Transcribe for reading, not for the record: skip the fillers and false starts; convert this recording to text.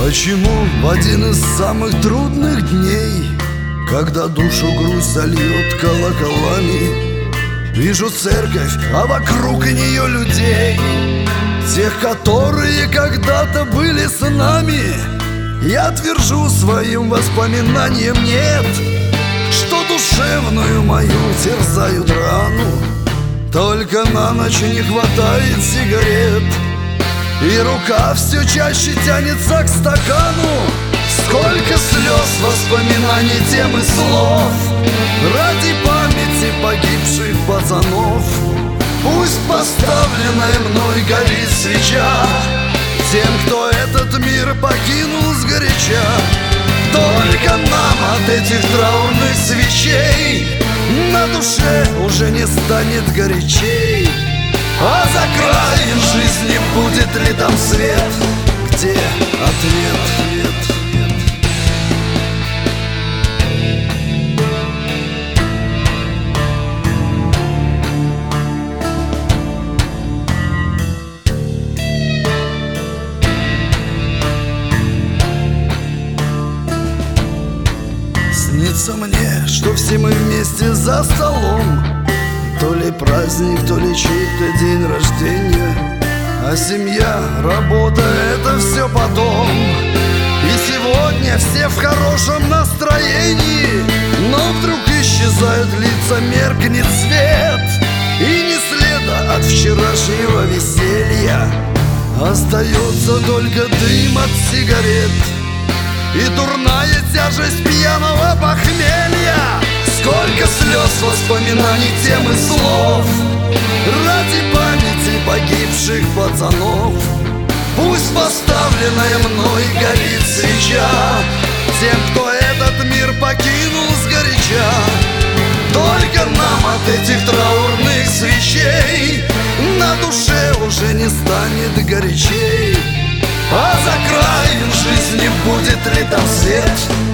Почему в один из самых трудных дней, когда душу грусть зальет колоколами, вижу церковь, а вокруг нее людей, тех, которые когда-то были с нами, я твержу своим воспоминаниям нет, что душевную мою терзают рану. Только на ночь не хватает сигарет, и рука все чаще тянется к стакану. Сколько слез, воспоминаний, тем и слов ради памяти погибших пацанов. Пусть поставленная мной горит свеча тем, кто этот мир покинул сгоряча. Только нам от этих траурных свечей на душе уже не станет горячей. А за краем жизни будет ли там свет, где ответ? Снится мне, что все мы вместе за столом, то ли праздник, то ли чей-то день рождения, а семья, работа — это все потом. И сегодня все в хорошем настроении, но вдруг исчезают лица, меркнет свет, и ни следа от вчерашнего веселья. Остается только дым от сигарет и дурная тяжесть пьяного похмелья. Сколько слез, воспоминаний, тем и слов ради памяти погибших пацанов. Пусть поставленная мной горит свеча тем, кто этот мир покинул сгоряча. Только нам от этих траурных свечей на душе уже не станет горячей. А за краем жизни будет ли там свет,